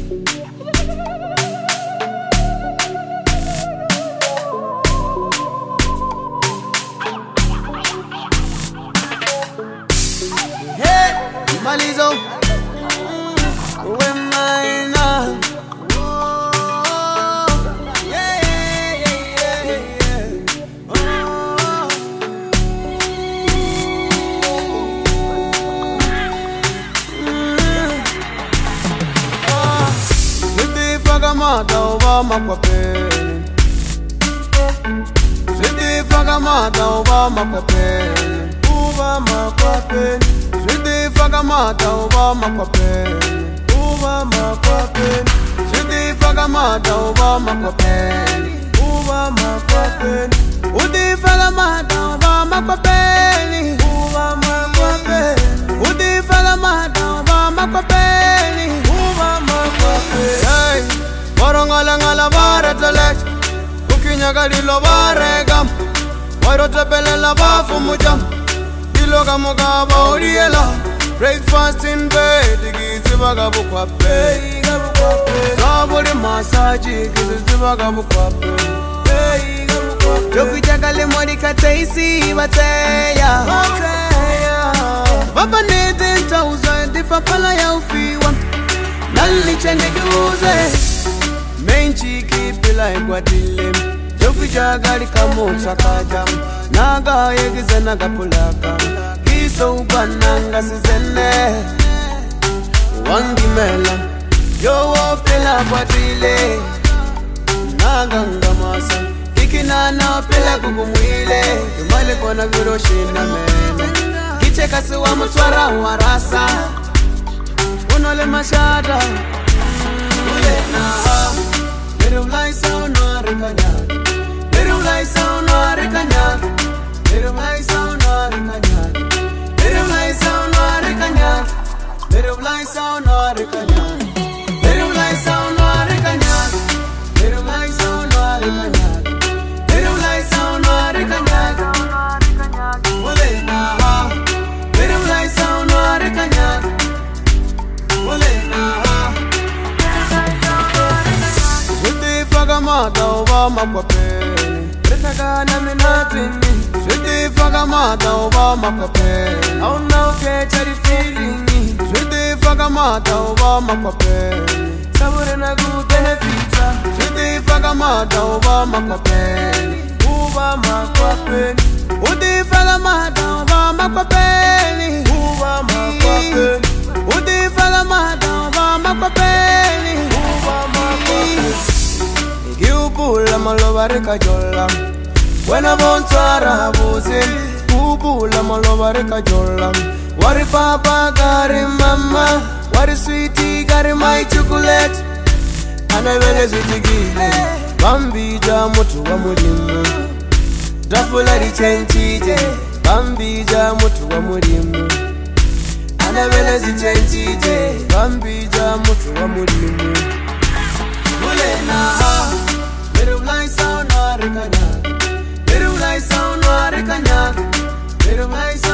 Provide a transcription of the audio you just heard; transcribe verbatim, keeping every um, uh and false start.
Malizo, when mine are. Yeah, yeah, yeah, yeah. Oh. Mm. Oh. Siti fagamata Obama kwa peni. Siti fagamata Obama kwa peni. Obama kwa peni. Siti fagamata Obama kwa peni. Obama kwa peni. Siti fagamata Obama kwa peni. Obama kwa peni. Udi fagamata Obama kwa peni. Obama kwa peni. Udi fagamata Obama kwa peni. Obama kwa peni. Hey, warongala ngala baratalesh. Ukinyagalilo baregam. Wairotepele bafu mujam. Loga mugaba oriela, breakfast in bed, gizi bagabu kwa pe. Saburi massage, gizi bagabu kwa pe. Joki jagale morika taisi bateya. Baba nede ntauza difa pala ya ufiwa. Nali chende guze, menchi kipila igwa dilem. Joki jagali kamucha kajam, naga yegize naga pulaka. So bananga sizene wangi mela yo opela badile naganga masa ikinana opela kugumwile imale kona viroshina mena kicheka siwa mutwara warasa unole mashada ulena Little lights on Arikanya Little lights on Arikanya Little lights on Arikanya Little lights on Arikanya Little lights on Arikanya Little lights on Arikanya Little lights on Arikanya Little lights on Arikanya Mulena Little lights on Arikanya Mulena Siti fagamata Obama kwa peni Retagana minatini Siti fagamata Obama kwa peni Auna ukechari feelingi Siti fagamata Obama kwa peni Sabure na gu benefita Siti fagamata Obama kwa peni Obama kwa peni Udi fagamata Obama kwa peni Obama kwa peni Udi fagamata Obama kwa peni Obama kwa peni Giubula maloba rekajola Wena bontara buzi Ubula maloba rekajola Wari papa gari mama Wari sweetie gari my chocolate Anawele zitigile Bambija mutu wa mulimu Dafula di chenchije Bambija mutu wa mulimu Anawele zichenchije Bambija mutu wa mulimu Mulena Little lights on Arikanya Little lights on Arikanya Little lights